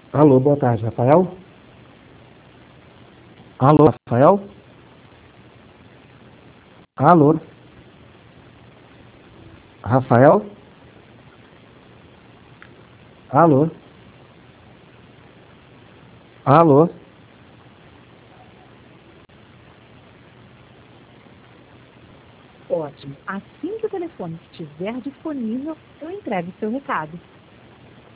Alô, boa tarde, Rafael? Alô, Rafael? Alô, Rafael? Alô, alô? Ótimo. Assim que o telefone estiver disponível, eu entrego o seu recado.